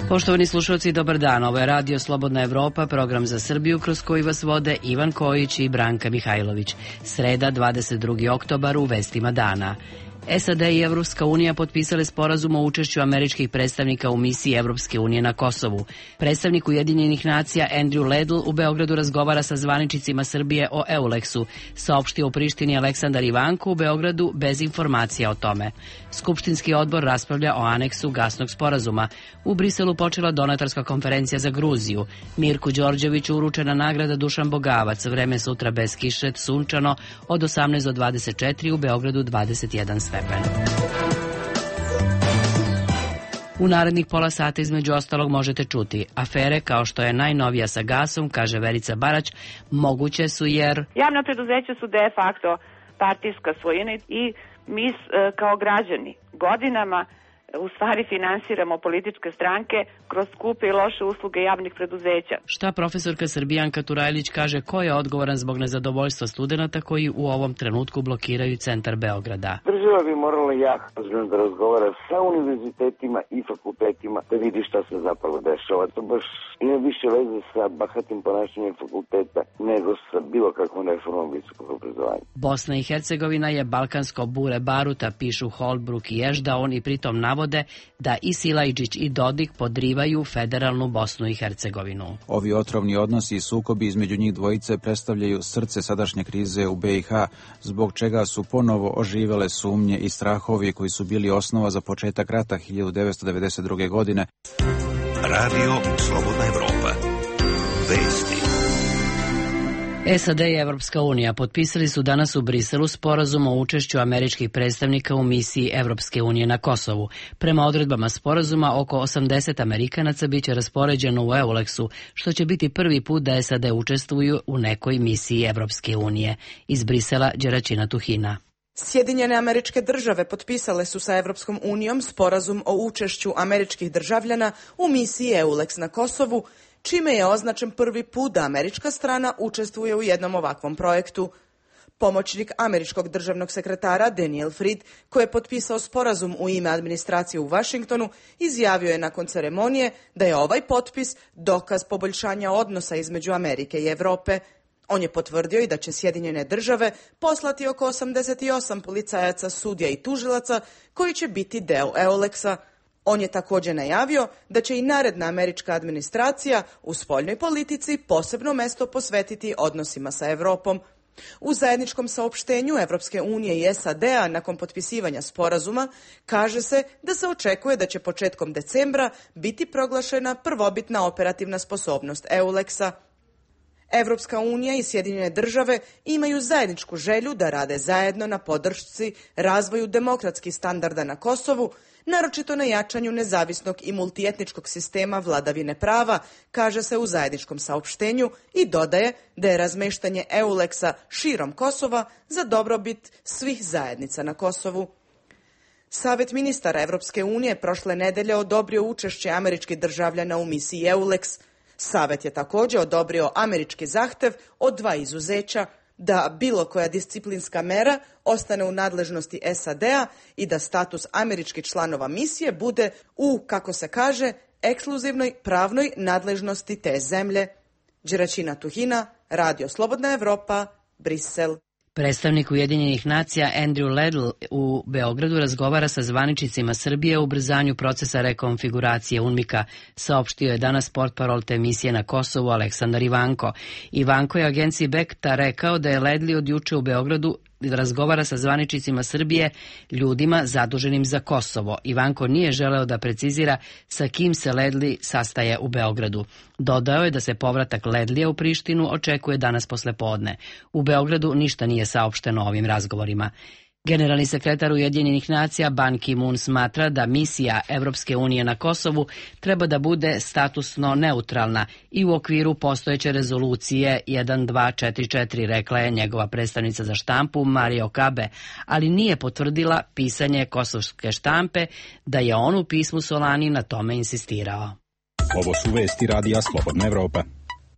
Poštovani slušalci, dobar dan. Ovo je Radio Slobodna Evropa, program za Srbiju kroz koji vas vode Ivan Kojić i Branka Mihajlović. Sreda, 22. oktobar, u vestima dana. SAD i Evropska unija potpisale sporazum o učešću američkih predstavnika u misiji Evropske unije na Kosovu. Predstavnik Ujedinjenih nacija Andrew Ledl u Beogradu razgovara sa zvaničnicima Srbije o EULEX-u, saopštio u Prištini Aleksandar Ivanko u Beogradu bez informacija o tome. Skupštinski odbor raspravlja o aneksu gasnog sporazuma. U Briselu počela donatorska konferencija za Gruziju. Mirku Đorđeviću uručena nagrada Dušan Bogavac, vreme sutra bez kiše, sunčano, od 18 do 24, u Beogradu 21 stepen. U narednih pola sata između ostalog možete čuti afere kao što je najnovija sa gasom, kaže Verica Barać, moguće su jer javna preduzeća su de facto partijska svojina i mi kao građani godinama u stvari finansiramo političke stranke kroz skupe i loše usluge javnih preduzeća. Šta profesorka Srbijanka Turajlić kaže, ko je odgovoran zbog nezadovoljstva studenata koji u ovom trenutku blokiraju centar Beograda? Država bi morala jako da razgovara sa univerzitetima i fakultetima da vidi šta se zapravo dešava. To baš ima više veze sa bahatim ponašanjem fakulteta nego sa bilo kakvom reformom visokog obrazovanja. Bosna i Hercegovina je balkansko bure baruta, pišu Holbruk i Ešdaon, i pritom navode da i Silajđić i Dodik podrivaju federalnu Bosnu i Hercegovinu. Ovi otrovni odnosi i sukobi između njih dvojice predstavljaju srce sadašnje krize u BiH, zbog čega su ponovo oživele sumnje i strahovi koji su bili osnova za početak rata 1992. godine. Radio Slobodna Evropa. Vesti. SAD i Evropska unija potpisali su danas u Briselu sporazum o učešću američkih predstavnika u misiji Evropske unije na Kosovu. Prema odredbama sporazuma, oko 80 Amerikanaca biće raspoređeno u EULEX-u, što će biti prvi put da SAD učestvuju u nekoj misiji Evropske unije. Iz Brisela, Đeračina Tuhina. Sjedinjene Američke Države potpisale su sa Evropskom unijom sporazum o učešću američkih državljana u misiji EULEX na Kosovu, čime je označen prvi put da američka strana učestvuje u jednom ovakvom projektu. Pomoćnik američkog državnog sekretara Daniel Fried, koji je potpisao sporazum u ime administracije u Vašingtonu, izjavio je nakon ceremonije da je ovaj potpis dokaz poboljšanja odnosa između Amerike i Evrope. On je potvrdio i da će Sjedinjene Države poslati oko 88 policajaca, sudija i tužilaca koji će biti deo EULEX-a. On je također najavio da će i naredna američka administracija u spoljnoj politici posebno mesto posvetiti odnosima sa Evropom. U zajedničkom saopštenju Evropske unije i SAD-a nakon potpisivanja sporazuma kaže se da se očekuje da će početkom decembra biti proglašena prvobitna operativna sposobnost EULEX-a. Evropska unija i Sjedinjene Države imaju zajedničku želju da rade zajedno na podršci razvoju demokratskih standarda na Kosovu, naročito na jačanju nezavisnog i multietničkog sistema vladavine prava, kaže se u zajedničkom saopštenju, i dodaje da je razmeštanje EULEX-a širom Kosova za dobrobit svih zajednica na Kosovu. Savet ministara Evropske unije prošle nedelje odobrio učešće američkih državljana u misiji EULEX. Savet je također odobrio američki zahtev od 2 izuzeća, da bilo koja disciplinska mera ostane u nadležnosti SAD-a i da status američkih članova misije bude u, kako se kaže, ekskluzivnoj pravnoj nadležnosti te zemlje. Đeračina Tuhina, Radio Slobodna Evropa, Brisel. Predstavnik Ujedinjenih nacija Andrew Ledl u Beogradu razgovara sa zvaničnicima Srbije o ubrzanju procesa rekonfiguracije UNMIK-a, saopštio je danas portparol te misije na Kosovu Aleksandar Ivanko. Ivanko je agenciji Bekta rekao da je Ledli od juče u Beogradu razgovara sa zvaničnicima Srbije, ljudima zaduženim za Kosovo. Ivanko nije želeo da precizira sa kim se Ledli sastaje u Beogradu. Dodao je da se povratak Ledlija u Prištinu očekuje danas poslepodne. U Beogradu ništa nije saopšteno o ovim razgovorima. Generalni sekretar Ujedinjenih nacija Ban Ki-moon smatra da misija Evropske unije na Kosovu treba da bude statusno neutralna i u okviru postojeće rezolucije 1244, rekla je njegova predstavnica za štampu Marija Okabe, ali nije potvrdila pisanje kosovske štampe da je on u pismu Solani na tome insistirao. Ovo su vesti Radija Slobodna Evropa.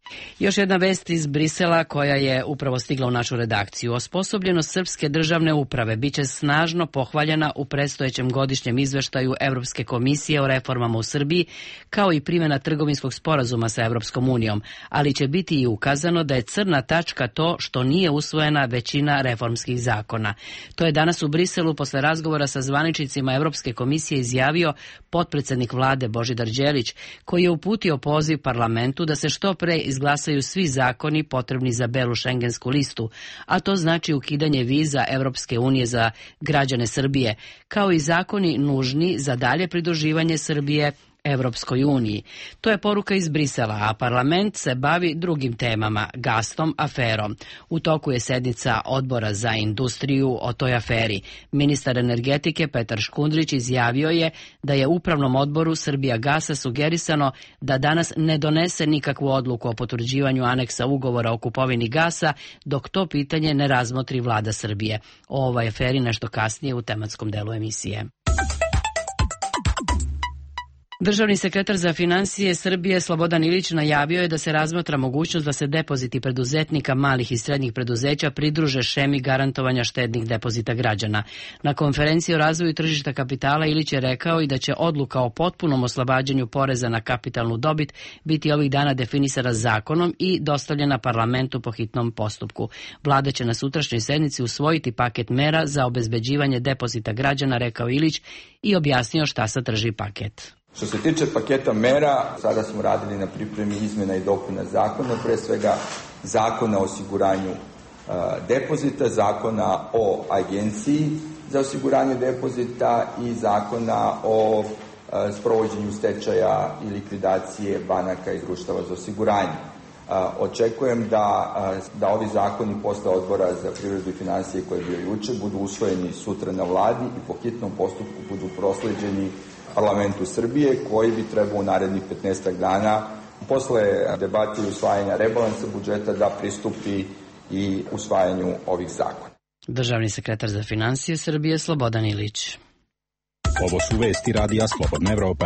Još jedna vest iz Brisela koja je upravo stigla u našu redakciju. Osposobljenost srpske državne uprave biće snažno pohvaljena u predstojećem godišnjem izveštaju Evropske komisije o reformama u Srbiji, kao i primjena trgovinskog sporazuma sa Evropskom unijom, ali će biti i ukazano da je crna tačka to što nije usvojena većina reformskih zakona. To je danas u Briselu posle razgovora sa zvaničnicima Evropske komisije izjavio potpredsednik vlade Božidar Đelić, koji je uputio poziv parlamentu da se što pre izglasaju svi zakoni potrebni za belu šengensku listu, a to znači ukidanje viza Evropske unije za građane Srbije, kao i zakoni nužni za dalje pridruživanje Srbije Evropskoj uniji. To je poruka iz Brisela, a parlament se bavi drugim temama, gasnom aferom. U toku je sednica Odbora za industriju o toj aferi. Ministar energetike Petar Škundrić izjavio je da je Upravnom odboru Srbijagasa sugerisano da danas ne donese nikakvu odluku o potvrđivanju aneksa ugovora o kupovini gasa, dok to pitanje ne razmotri vlada Srbije. O ovoj aferi nešto kasnije u tematskom delu emisije. Državni sekretar za finansije Srbije Slobodan Ilić najavio je da se razmatra mogućnost da se depoziti preduzetnika malih i srednjih preduzeća pridruže šemi garantovanja štednih depozita građana. Na konferenciji o razvoju tržišta kapitala Ilić je rekao i da će odluka o potpunom oslobađanju poreza na kapitalnu dobit biti ovih dana definisana zakonom i dostavljena parlamentu po hitnom postupku. Vlada će na sutrašnjoj sednici usvojiti paket mera za obezbeđivanje depozita građana, rekao Ilić i objasnio šta sadrži paket. Što se tiče paketa mera, sada smo radili na pripremi izmjena i dopuna zakona, pre svega zakona o osiguranju depozita, zakona o agenciji za osiguranje depozita i zakona o sprovođenju stečaja i likvidacije banaka i društava za osiguranje. Očekujem da ovi zakoni posle Odbora za privredu i finansije koji je bio juče budu usvojeni sutra na vladi i po hitnom postupku budu prosleđeni parlamentu Srbije, koji bi trebao u narednih 15 dana posle debate i usvajanja rebalansa budžeta da pristupi i usvajanju ovih zakona. Državni sekretar za finansije Srbije Slobodan Ilić. Ovo su vesti Radija Slobodna Evropa.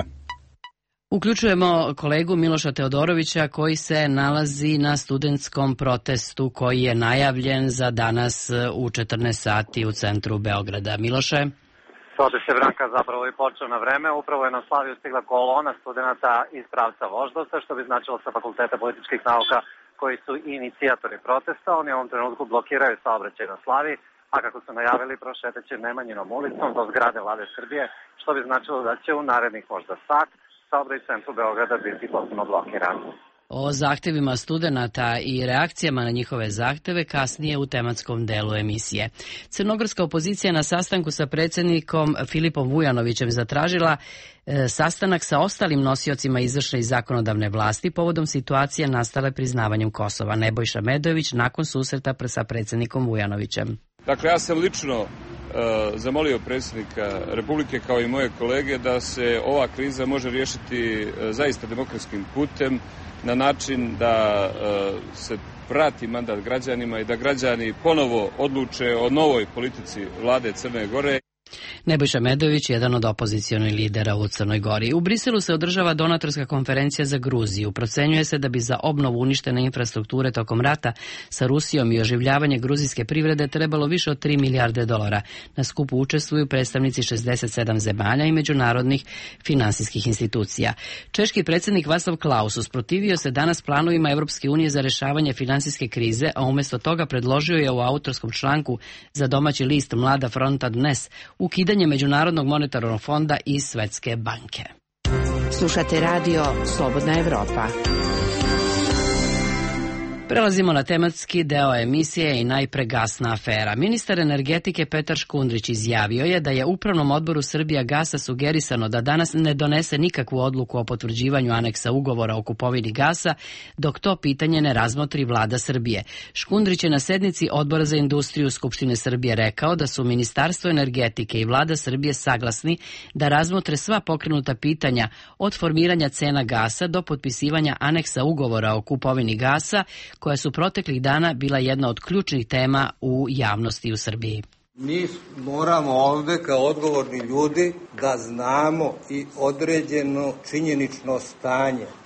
Uključujemo kolegu Miloša Teodorovića koji se nalazi na studentskom protestu koji je najavljen za danas u 14 sati u centru Beograda. Miloše? Protest je, Branka, zapravo i počeo na vreme. Upravo je na Slaviju stigla kolona studenta iz pravca Voždovca, što bi značilo sa Fakulteta političkih nauka koji su inicijatori protesta. Oni u ovom trenutku blokiraju saobraćaj na Slaviji, a kako su najavili, prošetaće Nemanjinom ulicom do zgrade Vlade Srbije, što bi značilo da će u narednih možda sat saobraćaj u centru Beograda biti potpuno blokiran. O zahtevima studenata i reakcijama na njihove zahteve kasnije u tematskom delu emisije. Crnogorska opozicija na sastanku sa predsjednikom Filipom Vujanovićem zatražila sastanak sa ostalim nosiocima izvršne i zakonodavne vlasti povodom situacije nastale priznavanjem Kosova. Nebojša Medojević nakon susreta sa predsjednikom Vujanovićem. Dakle, ja sam lično zamolio predsjednika Republike kao i moje kolege da se ova kriza može riješiti zaista demokratskim putem, na način da se vrati mandat građanima i da građani ponovo odluče o novoj politici vlade Crne Gore. Nebojša Medojević, jedan od opozicionih lidera u Crnoj Gori. U Briselu se održava donatorska konferencija za Gruziju. Procenjuje se da bi za obnovu uništene infrastrukture tokom rata sa Rusijom i oživljavanje gruzijske privrede trebalo više od 3 milijarde dolara. Na skupu učestvuju predstavnici 67 zemalja i međunarodnih finansijskih institucija. Češki predsjednik Václav Klaus usprotivio se danas planovima Evropske unije za rešavanje finansijske krize, a umjesto toga predložio je u autorskom članku za domaći list Mlada fronta Dnes ukidanje Međunarodnog monetarnog fonda i Svetske banke. Slušate radio Slobodna Evropa. Prelazimo na tematski deo emisije i najpre gasna afera. Ministar energetike Petar Škundrić izjavio je da je Upravnom odboru Srbijagasa sugerisano da danas ne donese nikakvu odluku o potvrđivanju aneksa ugovora o kupovini gasa, dok to pitanje ne razmotri vlada Srbije. Škundrić je na sednici Odbora za industriju Skupštine Srbije rekao da su Ministarstvo energetike i vlada Srbije saglasni da razmotre sva pokrenuta pitanja od formiranja cena gasa do potpisivanja aneksa ugovora o kupovini gasa, koja su proteklih dana bila jedna od ključnih tema u javnosti u Srbiji. Mi moramo ovde kao odgovorni ljudi da znamo i određeno činjenično stanje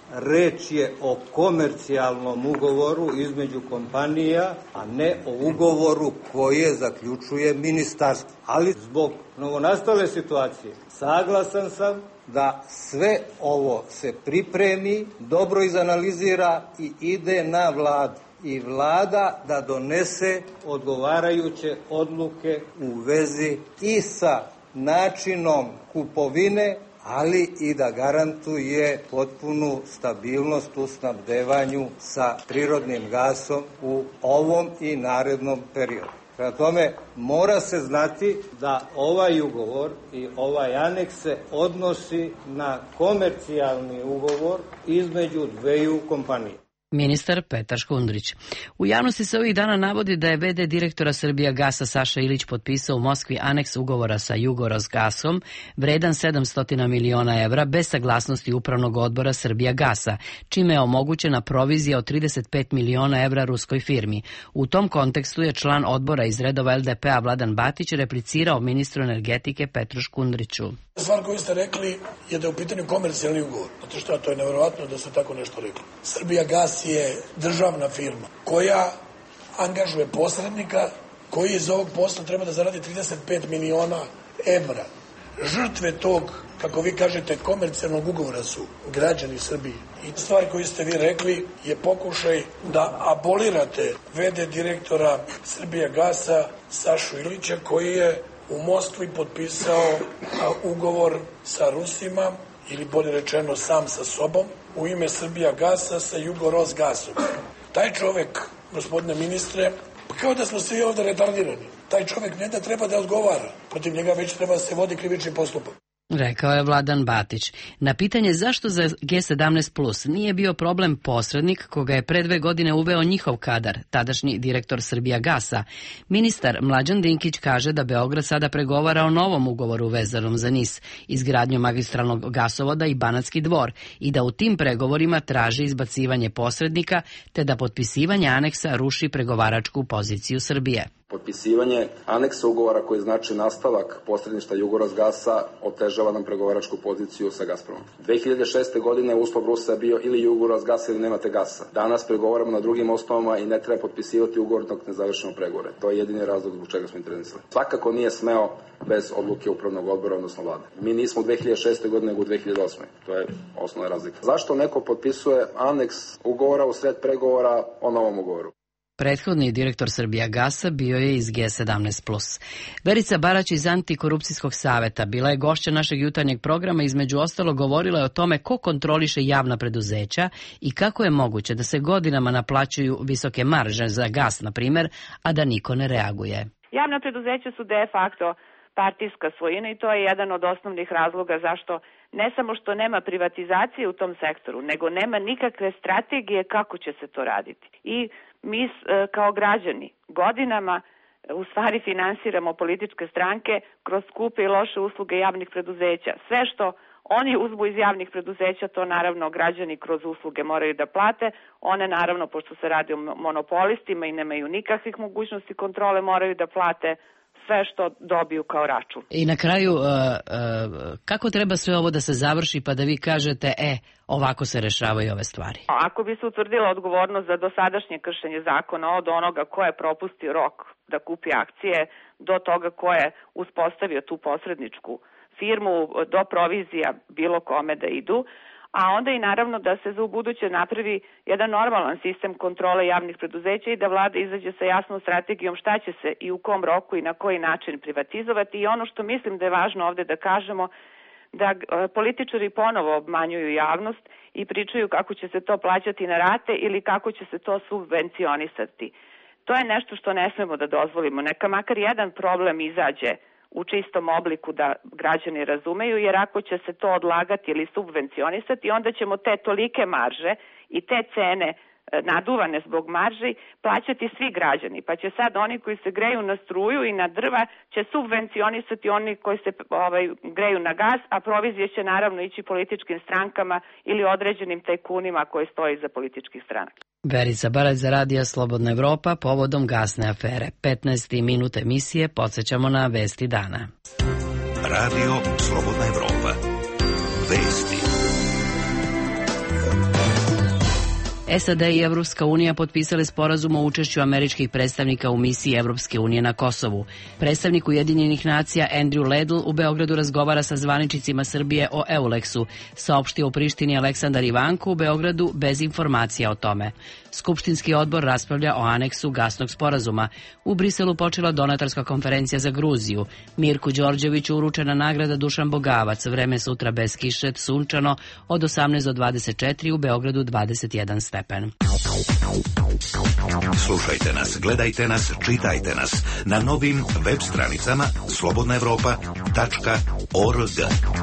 reč je o komercijalnom ugovoru između kompanija, a ne o ugovoru koje zaključuje ministarstvo. Ali zbog novonastale situacije saglasan sam da sve ovo se pripremi, dobro izanalizira i ide na Vladu. I Vlada da donese odgovarajuće odluke u vezi i sa načinom kupovine, ali i da garantuje potpunu stabilnost u snabdevanju sa prirodnim gasom u ovom i narednom periodu. Prema tome, mora se znati da ovaj ugovor i ovaj aneks se odnosi na komercijalni ugovor između dveju kompanija. Ministar Petar Škundrić. U javnosti se ovih dana navodi da je v.d. direktora Srbijagasa Saša Ilić potpisao u Moskvi aneks ugovora sa Jugorosgasom vredan 700 miliona evra bez saglasnosti upravnog odbora Srbijagasa, čime je omogućena provizija od 35 miliona evra ruskoj firmi. U tom kontekstu je član odbora iz redova LDP-a Vladan Batić replicirao ministru energetike Petru Škundriću. Stvar koju ste rekli je da je u pitanju komercijalni ugovor. Znate šta, to je nevjerovatno da ste tako nešto rekli. Srbijagas je državna firma koja angažuje posrednika koji iz ovog posla treba da zaradi 35 miliona evra. Žrtve tog, kako vi kažete, komercijalnog ugovora su građani Srbije. I stvar koju ste vi rekli je pokušaj da abolirate v.d. direktora Srbijagasa Sašu Ilića koji je u Moskvi potpisao ugovor sa Rusima, ili bolje rečeno sam sa sobom, u ime Srbijagasa sa Jugorosgasom. Taj čovek, gospodine ministre, kao da smo svi ovde retardirani. Taj čovek ne da treba da odgovara, protiv njega već treba da se vodi krivični postupak. Rekao je Vladan Batić. Na pitanje zašto za G17 Plus nije bio problem posrednik koga je pre 2 godine uveo njihov kadar, tadašnji direktor Srbijagasa, ministar Mlađan Dinkić kaže da Beograd sada pregovara o novom ugovoru vezanom za NIS, izgradnju magistralnog gasovoda i Banatski dvor i da u tim pregovorima traži izbacivanje posrednika te da potpisivanje aneksa ruši pregovaračku poziciju Srbije. Potpisivanje aneksa ugovora koji znači nastavak posredništva Jugorosgasa otežava nam pregovaračku poziciju sa Gazpromom. 2006. godine uslov Rusa je bio ili Jugorosgas ili nemate gasa. Danas pregovaramo na drugim osnovama i ne treba potpisivati ugovor dok ne završimo pregovore. To je jedini razlog zbog čega smo intervenisali. Svakako nije smeo bez odluke upravnog odbora, odnosno vlade. Mi nismo u 2006. godine, nego u 2008. To je osnovna razlika. Zašto neko potpisuje aneks ugovora u sred pregovora o novom ugovoru? Prethodni direktor Srbijagasa bio je iz G17+. Verica Barać iz Antikorupcijskog saveta bila je gošća našeg jutarnjeg programa, između ostalo govorila je o tome ko kontroliše javna preduzeća i kako je moguće da se godinama naplaćuju visoke marže za gas, na primjer, a da niko ne reaguje. Javna preduzeća su de facto partijska svojina i to je jedan od osnovnih razloga zašto ne samo što nema privatizacije u tom sektoru, nego nema nikakve strategije kako će se to raditi. I mi kao građani godinama u stvari finansiramo političke stranke kroz skupe i loše usluge javnih preduzeća. Sve što oni uzmu iz javnih preduzeća, to naravno građani kroz usluge moraju da plate. One naravno, pošto se radi o monopolistima i nemaju nikakvih mogućnosti kontrole, moraju da plate sve što dobiju kao račun. I na kraju, kako treba sve ovo da se završi pa da vi kažete, ovako se rešavaju ove stvari? Ako bi se utvrdila odgovornost za dosadašnje kršenje zakona od onoga ko je propustio rok da kupi akcije, do toga ko je uspostavio tu posredničku firmu, do provizija bilo kome da idu, a onda i naravno da se za ubuduće napravi jedan normalan sistem kontrole javnih preduzeća i da vlada izađe sa jasnom strategijom šta će se i u kom roku i na koji način privatizovati. I ono što mislim da je važno ovde da kažemo, da političari ponovo obmanjuju javnost i pričaju kako će se to plaćati na rate ili kako će se to subvencionisati. To je nešto što ne smemo da dozvolimo. Neka makar jedan problem izađe u čistom obliku da građani razumeju, jer ako će se to odlagati ili subvencionisati, onda ćemo te tolike marže i te cene naduvane zbog marži plaćati svi građani. Pa će sad oni koji se greju na struju i na drva će subvencionisati oni koji se greju na gas, a provizije će naravno ići političkim strankama ili određenim tajkunima koji stoji za političkih stranaka. Verica Barać za Radio Slobodna Evropa povodom gasne afere. 15. minut emisije, podsjećamo na vesti dana. Radio Slobodna Evropa. Vesti. SAD i Evropska unija potpisali sporazum o učešću američkih predstavnika u misiji Evropske unije na Kosovu. Predstavnik Ujedinjenih nacija Andrew Ledl u Beogradu razgovara sa zvaničnicima Srbije o EULEX-u, saopštio u Prištini Aleksandar Ivanko u Beogradu bez informacija o tome. Skupštinski odbor raspravlja o aneksu gasnog sporazuma. U Briselu počela donatorska konferencija za Gruziju. Mirku Đorđeviću uručena nagrada Dušan Bogavac, vreme sutra bez kiše, sunčano, od 18 do 24, u Beogradu 21 stepen. Slušajte nas, gledajte nas, čitajte nas na novim web stranicama slobodnaevropa.org.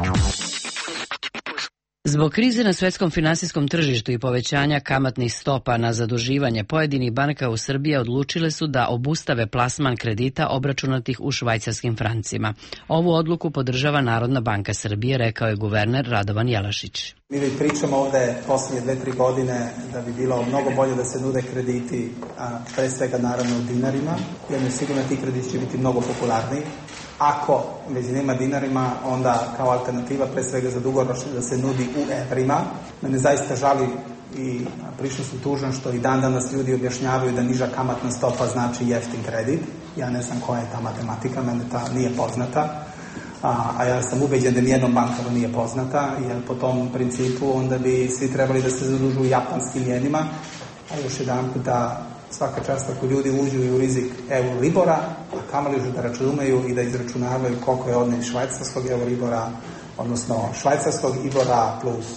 Zbog krize na svetskom finansijskom tržištu i povećanja kamatnih stopa na zaduživanje pojedinih banaka u Srbiji odlučile su da obustave plasman kredita obračunatih u švajcarskim francima. Ovu odluku podržava Narodna banka Srbije, rekao je guverner Radovan Jelašić. Mi već pričamo ovde posljednje 2-3 godine da bi bilo mnogo bolje da se nude krediti, pre svega naravno u dinarima, jer sigurno ti krediti će biti mnogo popularniji. Ako već nema dinarima, onda kao alternativa pre svega za dugoročno da se nudi u evrima. Mene zaista žali i prilično sam tužan što i dan danas ljudi objašnjavaju da niža kamatna stopa znači jeftin kredit. Ja ne znam koja je ta matematika, mene ta nije poznata. A ja sam ubeđen da nijednom bankaru nije poznata, jer po tom principu onda bi svi trebali da se zadužu u japanskim jenima. A još jedan puta, svaka čast ako ljudi uđu u rizik Euribora, a kamoli da računaju i da izračunavaju koliko je odnos švajcarskog Euribora, odnosno švajcarskog Ibora plus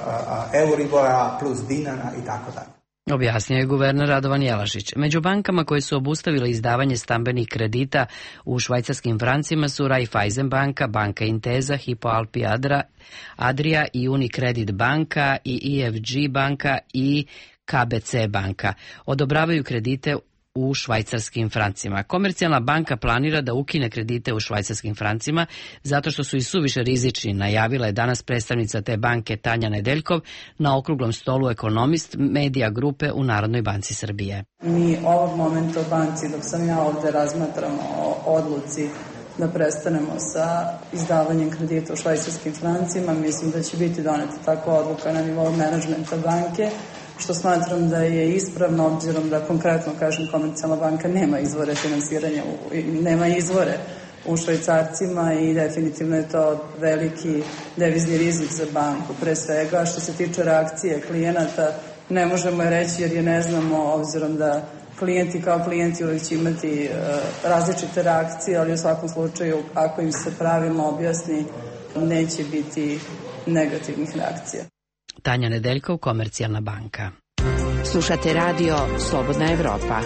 Euribora plus dinara i tako dalje. Objasnio je guverner Radovan Jelašić. Među bankama koje su obustavile izdavanje stambenih kredita u švajcarskim francima su Raiffeisen banka, Banka Intesa, Hypo Alpi Adria i Unicredit banka i EFG banka i KBC banka. Odobravaju kredite u švajcarskim francima. Komercijalna banka planira da ukine kredite u švajcarskim francima zato što su i suviše rizični, najavila je danas predstavnica te banke Tanja Nedeljkov na okruglom stolu ekonomist medija grupe u Narodnoj banci Srbije. Mi ovog momenta u banci, dok sam ja ovde, razmatramo o odluci da prestanemo sa izdavanjem kredita u švajcarskim francima. Mislim da će biti doneta takva odluka na nivou menadžmenta banke, što smatram da je ispravno, obzirom da konkretno, kažem, komercijalna banka nema izvore finansiranja, nema izvore u švajcarcima i definitivno je to veliki devizni rizik za banku. Pre svega, što se tiče reakcije klijenata, ne možemo je reći jer je ne znamo, obzirom da klijenti kao klijenti uvijek će imati različite reakcije, ali u svakom slučaju, ako im se pravilno objasni, neće biti negativnih reakcija. Tanja Nedeljkov, Komercijalna banka. Slušate radio Slobodna Evropa.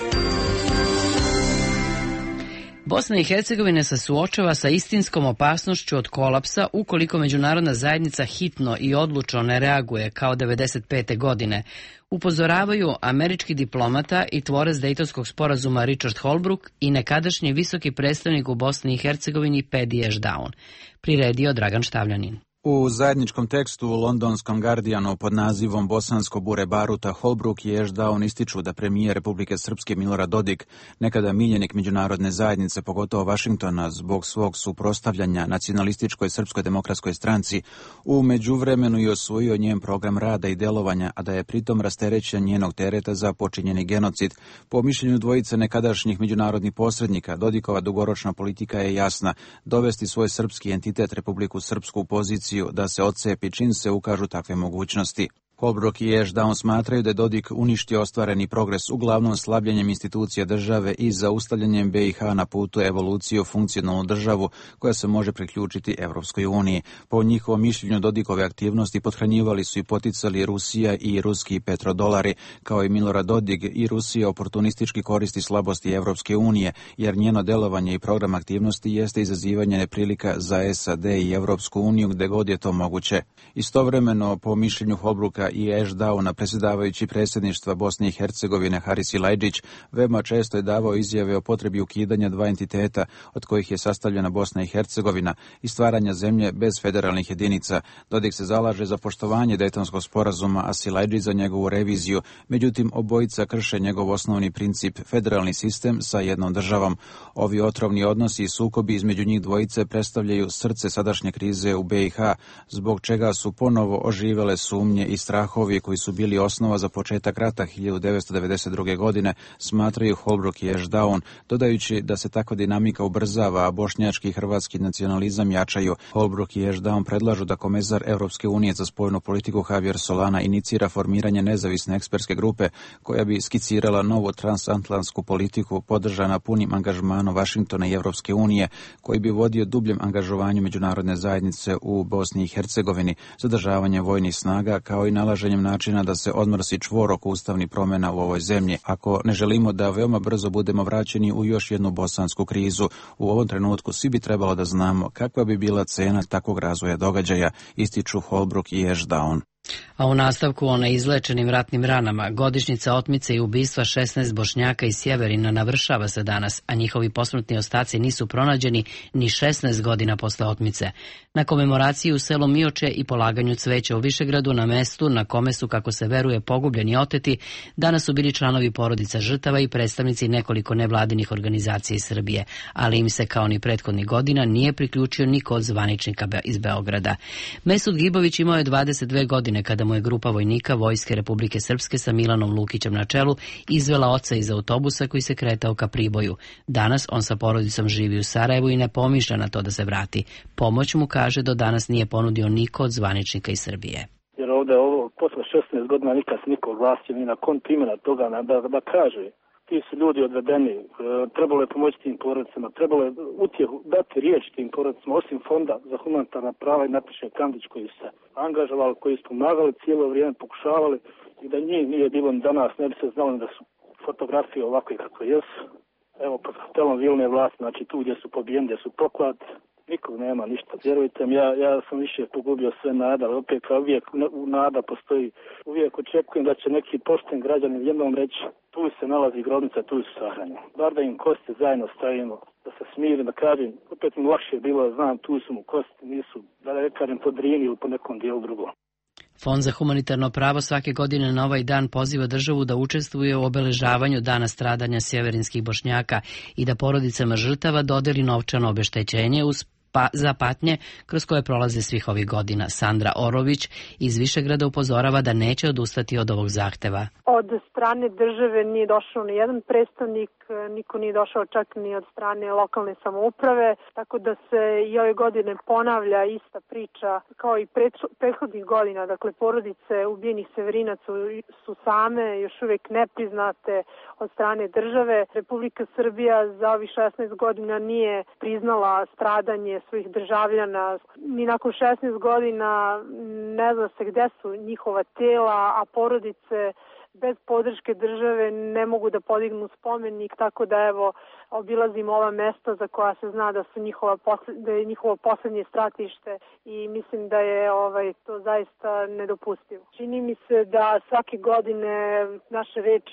Bosna i Hercegovina se suočava sa istinskom opasnošću od kolapsa ukoliko međunarodna zajednica hitno i odlučno ne reaguje kao 1995. godine, upozoravaju američki diplomata i tvorac Dejtonskog sporazuma Richard Holbrooke i nekadašnji visoki predstavnik u Bosni i Hercegovini Pedi Ešdaun. Priredio Dragan Štavljanin. U zajedničkom tekstu u londonskom Guardianu pod nazivom Bosansko bure baruta Holbrooke i Ešdaun ističu da premijer Republike Srpske Milorad Dodik, nekada miljenik međunarodne zajednice, pogotovo Vašingtona, zbog svog suprotstavljanja nacionalističkoj Srpskoj demokratskoj stranci, u međuvremenu i osvojio njen program rada i delovanja, a da je pritom rasterećen njenog tereta za počinjeni genocid. Po mišljenju dvojice nekadašnjih međunarodnih posrednika, Dodikova dugoročna politika je jasna: dovesti svoj srpski entitet Republiku Srpsku u poziciju da se odcepi čim se ukažu takve mogućnosti. Holbrooke i Ešdaun smatraju da je Dodik uništio ostvareni progres uglavnom slabljenjem institucija države i zaustavljanjem BiH na putu evolucije u funkcionalnu državu koja se može priključiti Evropskoj uniji. Po njihovom mišljenju Dodikove aktivnosti pothranjivali su i poticali Rusija i ruski petrodolari, kao i Milorad Dodik i Rusija oportunistički koristi slabosti Evropske unije, jer njeno delovanje i program aktivnosti jeste izazivanje neprilika za SAD i Evropsku uniju gde god je to moguće. Istovremeno, po mišljenju Holbrooka i Ešdauna, predsjedavajući predsjedništva Bosne i Hercegovine Haris Silajdžić veoma često je davao izjave o potrebi ukidanja dva entiteta od kojih je sastavljena Bosna i Hercegovina i stvaranja zemlje bez federalnih jedinica. Dodik se zalaže za poštovanje Dejtonskog sporazuma, a Silajdžić za njegovu reviziju. Međutim, obojica krše njegov osnovni princip, federalni sistem sa jednom državom. Ovi otrovni odnosi i sukobi između njih dvojice predstavljaju srce sadašnje krize u BiH, zbog čega su ponovo oživele sumnje i strah strahovi koji su bili osnova za početak rata 1992. godine, smatraju Holbrook i Ashdown, dodajući da se takva dinamika ubrzava, a bošnjački i hrvatski nacionalizam jačaju. Holbrook i Ashdown predlažu da komesar Europske unije za spoljnu politiku Javier Solana inicira formiranje nezavisne ekspertske grupe koja bi skicirala novu transatlantsku politiku podržana punim angažmanom Vašingtona i Europske unije, koji bi vodio dubljem angažovanju međunarodne zajednice u Bosni i Hercegovini, zadržavanjem vojnih snaga kao i nalaženjem načina da se odmrsi čvor oko ustavnih promjena u ovoj zemlji. Ako ne želimo da veoma brzo budemo vraćeni u još jednu bosansku krizu, u ovom trenutku svi bi trebalo da znamo kakva bi bila cena takvog razvoja događaja, ističu Holbrook i Ashdown. A u nastavku o neizlečenim ratnim ranama, godišnjica otmice i ubistva 16 Bošnjaka iz Sjeverina navršava se danas, a njihovi posmrtni ostaci nisu pronađeni ni 16 godina posle otmice. Na komemoraciji u selu Mioče i polaganju cveća u Višegradu na mestu na kome su, kako se veruje, pogubljeni i oteti, danas su bili članovi porodica žrtava i predstavnici nekoliko nevladinih organizacija iz Srbije, ali im se kao ni prethodnih godina nije priključio niko od zvaničnika iz Beograda. Mesut Gibović imao je 22 godine kada mu je grupa vojnika Vojske Republike Srpske sa Milanom Lukićem na čelu izvela oca iz autobusa koji se kretao ka Priboju. Danas on sa porodicom živi u Sarajevu i ne pomišlja na to da se vrati. Pomoć mu, kaže, do danas nije ponudio niko od zvaničnika iz Srbije. Jer ovdje posle 16 godina nikad se niko oglasio ni na kontu imena toga da kaže. Ti su ljudi odvedeni, trebalo je pomoći tim porodicama, trebalo je utjehu dati riječ tim porodicama, osim fonda za humanitarna prava i Nataše Kandić koji su se angažovali, koji su pomagali cijelo vrijeme, pokušavali, i da njih nije bilo ni danas, ne bi se znalo da su fotografije ovakve kakve jesu. Evo, pod hotelom Vilne vlasti, znači tu gdje su pobijeni, gdje su poklad, nikog nema ništa. Vjerujte mi, ja sam više pogubio sve nada, ali opet kao uvijek nada postoji. Uvijek očekujem da će neki pošten građanin jednom reći, tu se nalazi grobnica, tu su sahranjeni. Bar da im kosti zajedno stavimo, da se smiri, da kažem, opet mi lakše je bilo, znam, tu su mu kosti, nisu, da ne kažem po Drini ili po nekom dijelu drugom. Fond za humanitarno pravo svake godine na ovaj dan poziva državu da učestvuje u obeležavanju dana stradanja sjeverinskih Bošnjaka i da porodicama žrtava dodeli novčano obeštećenje za patnje kroz koje prolaze svih ovih godina. Sandra Orović iz Višegrada upozorava da neće odustati od ovog zahteva. Od strane države nije došao ni jedan predstavnik, niko nije došao čak ni od strane lokalne samouprave, tako da se i ove godine ponavlja ista priča kao i prethodnih godina. Dakle, porodice ubijenih Severinaca su same, još uvijek nepriznate od strane države. Republika Srbija za ovih 16 godina nije priznala stradanje svojih državljana. Ni nakon 16 godina ne zna se gde su njihova tela, a porodice bez podrške države ne mogu da podignu spomenik, tako da evo obilazim ova mesta za koja se zna da su da je njihovo posljednje stratište i mislim da je to zaista nedopustivo. Čini mi se da svake godine naše reči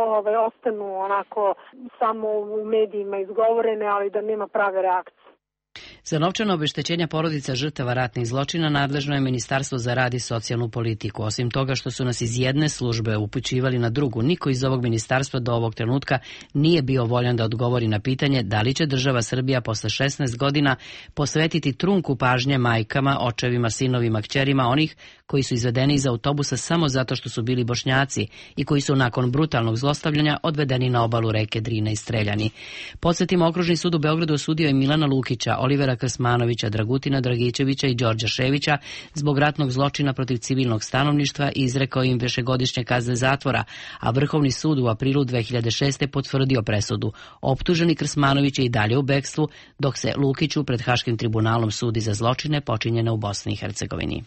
ostanu onako samo u medijima izgovorene, ali da nema prave reakcije. Za novčano obeštećenja porodica žrtava ratnih zločina nadležno je Ministarstvo za rad i socijalnu politiku. Osim toga što su nas iz jedne službe upućivali na drugu, niko iz ovog ministarstva do ovog trenutka nije bio voljan da odgovori na pitanje da li će država Srbija posle 16 godina posvetiti trunku pažnje majkama, očevima, sinovima, kćerima onih koji su izvedeni iz autobusa samo zato što su bili Bošnjaci i koji su nakon brutalnog zlostavljanja odvedeni na obalu reke Drine i streljani. Podsjetimo, Okružni sud u Beogradu osudio je Milana Lukića, Olivera Krsmanovića, Dragutina Dragičevića i Đorđa Ševića zbog ratnog zločina protiv civilnog stanovništva i izrekao im višegodišnje kazne zatvora, a Vrhovni sud u aprilu 2006. potvrdio presudu. Optuženi Krsmanović je i dalje u bekstvu, dok se Lukiću pred Haškim tribunalom sudi za zločine počinjene u Bosni i Hercegovini.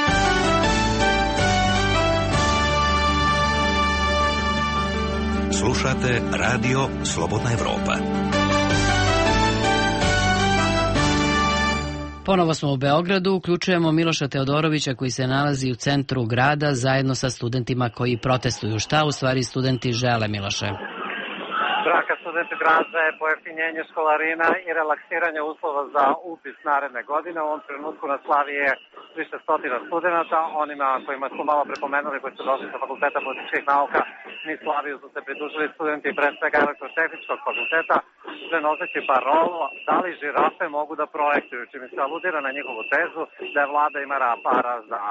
Slušate Radio Slobodna Evropa. Ponovo smo u Beogradu, uključujemo Miloša Teodorovića koji se nalazi u centru grada zajedno sa studentima koji protestuju. Šta u stvari studenti žele, Miloše? Branka, studenti traže pojeftinjenje školarina i relaksiranje uslova za upis naredne godine. U ovom trenutku na slavi je više stotina studenta. Onima kojima smo malo prepomenuli, koji su došli sa Fakulteta političkih nauka, ni slaviju su se pridružili studenti pre svega Elektrotehničkog fakulteta, sve noseći parolu da li žirafe mogu da projektuju, čime se aludira na njihovu tezu da je vlada imala para za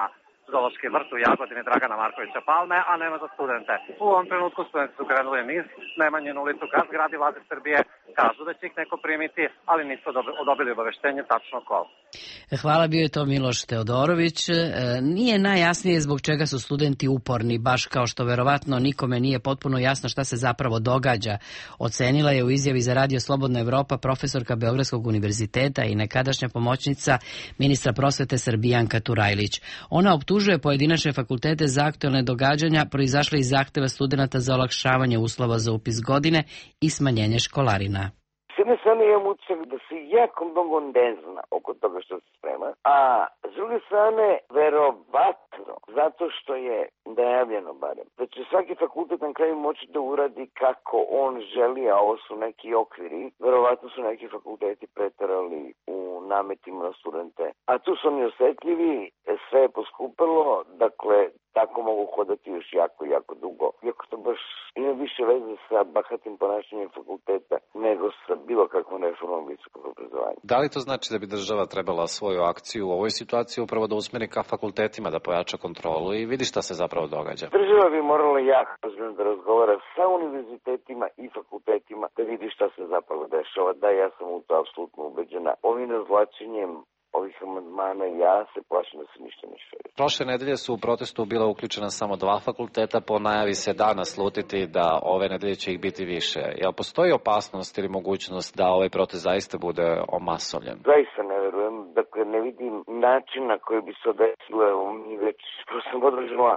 Zoološki vrt u Jagodini Dragana Markovića Palme, a nema za studente. U ovom trenutku studenti su krenuli niz Nemanjinu ulicu ka zgradi Vlade Srbije, kažu da će ih neko primiti, ali nisu dobili obaveštenje tačno ko. Hvala, bio je to Miloš Teodorović. Nije najjasnije zbog čega su studenti uporni, baš kao što verovatno nikome nije potpuno jasno šta se zapravo događa. Ocenila je u izjavi za Radio Slobodna Evropa profesorka Beogradskog univerziteta i nekadašnja pomoćnica ministra prosvete Srbijanka Turajlić. Ona optužuje pojedinačne fakultete za aktuelne događanja proizašle iz zahteva studenata za olakšavanje uslova za upis godine i smanjenje školarina. S jedne strane imam utisak da se jako mnogo ne zna oko toga što se sprema, a s druge strane verovatno, zato što je najavljeno barem, da će svaki fakultet na kraju moći da uradi kako on želi, a ovo su neki okviri, verovatno su neki fakulteti preterali u nametima na studente. A tu su oni osetljivi, sve je poskupilo, dakle, tako mogu hodati još jako dugo. Iako to baš ima više veze sa bahatim ponašanjem fakulteta nego sa bilo kakvom reformom visokog obrazovanja. Da li to znači da bi država trebala svoju akciju u ovoj situaciji upravo da usmeri ka fakultetima, da pojača kontrolu i vidi šta se zapravo događa? Država bi morala jako ozbiljno da razgovara sa univerzitetima i fakultetima da vidi šta se zapravo dešava. Da, ja sam u to apsolutno ubeđena. Ovim razvlačenjem ovih amandmana ja se plašim da se ništa ne širi. Prošle nedelje su u protestu bila uključena samo 2 fakulteta, po najavi se danas slutiti da ove nedelje će ih biti više. Jel postoji opasnost ili mogućnost da ovaj protest zaista bude omasovljen? Zaista ne verujem, dakle ne vidim način na koji bi se odesilo, mi već sam održala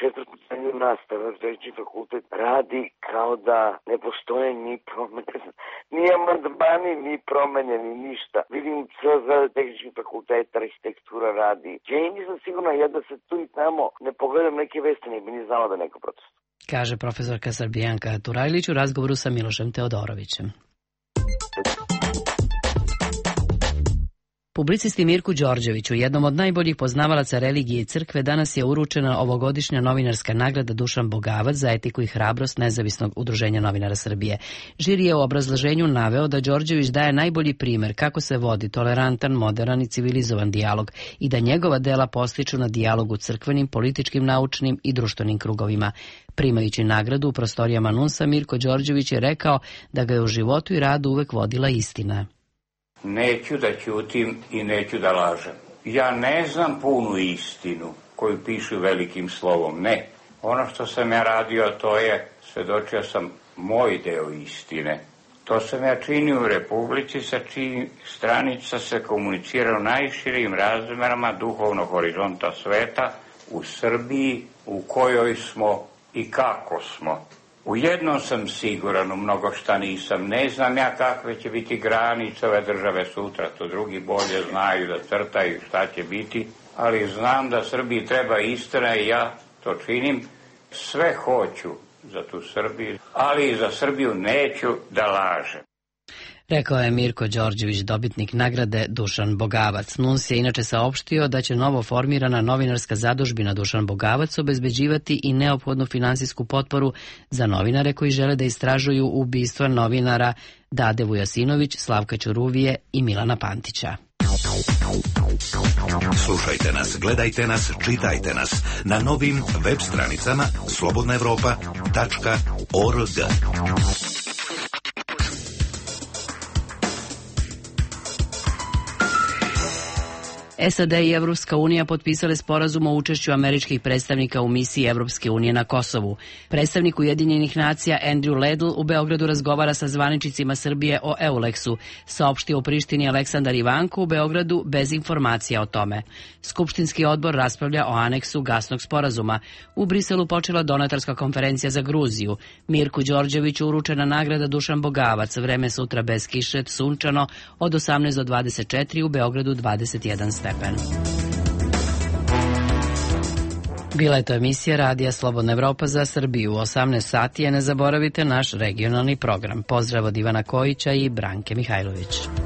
4. nastava, treći fakultet radi kao da ne postoje ni promene, ni amandmani, ni promene, ni ništa. Vidim sve zgrade tehničkih fakulteta, arhitektura radi. Ja i nisam sigurna, ja da se tu i tamo ne pogledam neke vesti, ne bi ni znala da neko protest. Kaže profesorka Srbijanka Turajlić u razgovoru sa Milošem Teodorovićem. Publicisti Mirku Đorđeviću, jednom od najboljih poznavalaca religije i crkve, danas je uručena ovogodišnja novinarska nagrada Dušan Bogavac za etiku i hrabrost Nezavisnog udruženja novinara Srbije. Žiri je u obrazloženju naveo da Đorđević daje najbolji primer kako se vodi tolerantan, moderan i civilizovan dijalog i da njegova dela postiču na dijalogu crkvenim, političkim, naučnim i društvenim krugovima. Primajući nagradu u prostorijama NUNS-a, Mirko Đorđević je rekao da ga je u životu i radu uvek vodila istina. Neću da ćutim i neću da lažem. Ja ne znam punu istinu koju pišu velikim slovom, ne. Ono što sam ja radio, to je, svedočio sam moj deo istine. To sam ja činio u Republici, sa čijih stranica se komunicira u najširim razmerama duhovnog horizonta sveta, u Srbiji, u kojoj smo i kako smo. U jednom sam siguran, u mnogo šta nisam. Ne znam ja kakve će biti granice ove države sutra, to drugi bolje znaju da crtaju šta će biti, ali znam da Srbiji treba istina i ja to činim. Sve hoću za tu Srbiju, ali i za Srbiju neću da lažem. Rekao je Mirko Đorđević, dobitnik nagrade Dušan Bogavac. NUNS je inače saopštio da će novo formirana novinarska zadužbina Dušan Bogavac obezbeđivati i neophodnu finansijsku potporu za novinare koji žele da istražuju ubistva novinara Dade Vujasinović, Slavka Ćuruvije i Milana Pantića. Slušajte nas, gledajte nas, čitajte nas na novim web stranicama slobodnaevropa.org. SAD i Evropska unija potpisale sporazum o učešću američkih predstavnika u misiji Evropske unije na Kosovu. Predstavnik Ujedinjenih nacija Andrew Ledl u Beogradu razgovara sa zvaničnicima Srbije o EULEX-u, saopštio u Prištini Aleksandar Ivanko u Beogradu bez informacija o tome. Skupštinski odbor raspravlja o aneksu gasnog sporazuma. U Briselu počela donatorska konferencija za Gruziju. Mirku Đorđeviću uručena nagrada Dušan Bogavac, vreme sutra bez kiše, sunčano, od 18 do 24, u Beogradu 21 stepen. Bila je to emisija Radija Slobodna Evropa za Srbiju. U 18 sati je, ne zaboravite, naš regionalni program. Pozdrav od Ivana Kojića i Branke Mihajlović.